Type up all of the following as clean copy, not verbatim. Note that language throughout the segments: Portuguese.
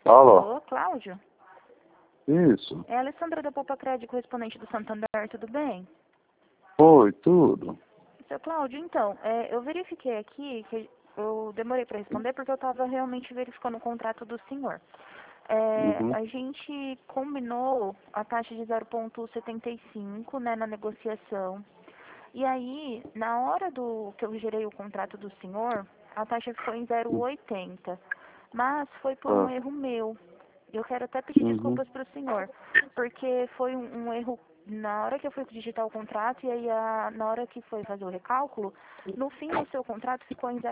Alô? Alô, Cláudio? Isso. É a Alessandra da Poupa Crédito, correspondente do Santander, tudo bem? Oi, tudo. Seu Cláudio, então, eu verifiquei aqui, que eu demorei para responder porque eu estava realmente verificando o contrato do senhor. Uhum. A gente combinou a taxa de 0,75, né, na negociação. E aí, na hora que eu gerei o contrato do senhor, a taxa ficou em 0,80. Mas foi por um Ah. erro meu. Eu quero até pedir Uhum. desculpas para o senhor, porque foi um erro na hora que eu fui digitar o contrato e aí na hora que foi fazer o recálculo, no fim do seu contrato ficou em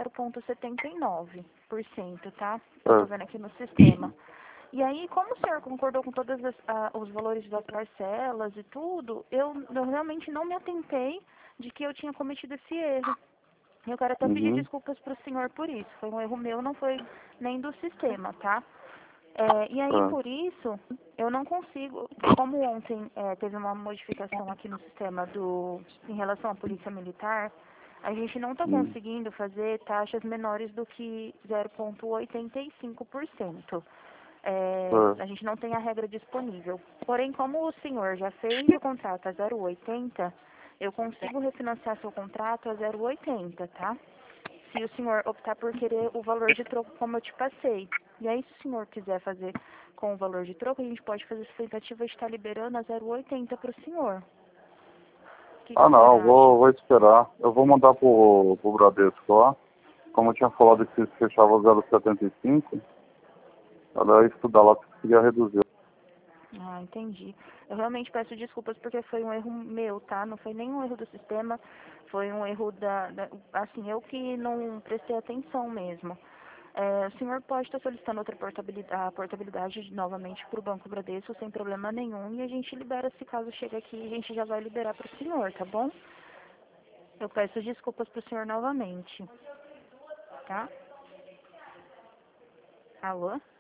0,79%, tá? Eu tô Ah. vendo aqui no sistema. E aí, como o senhor concordou com todos os valores das parcelas e tudo, eu realmente não me atentei de que eu tinha cometido esse erro. Eu quero até pedir Uhum. desculpas para o senhor por isso. Foi um erro meu, não foi nem do sistema, tá? E aí, Ah. por isso, eu não consigo, como ontem teve uma modificação aqui no sistema em relação à polícia militar, a gente não está Hum. conseguindo fazer taxas menores do que 0,85%. Ah. A gente não tem a regra disponível. Porém, como o senhor já fez o contrato a 0,80, eu consigo refinanciar seu contrato a 0,80, tá? Se o senhor optar por querer o valor de troco como eu te passei. E aí, se o senhor quiser fazer com o valor de troco, a gente pode fazer essa tentativa de estar liberando a 0,80 para o senhor. O que Ah, o senhor não, acha? vou esperar. Eu vou mandar pro Bradesco lá. Como eu tinha falado que se fechava 0,75, ela ia estudar lá se queria reduzir. Ah, entendi. Eu realmente peço desculpas porque foi um erro meu, tá? Não foi nenhum erro do sistema, foi um erro assim, eu que não prestei atenção mesmo. O senhor pode estar solicitando a portabilidade novamente para o Banco Bradesco sem problema nenhum e a gente libera, se caso chegue aqui, a gente já vai liberar para o senhor, tá bom? Eu peço desculpas para o senhor novamente, tá? Alô?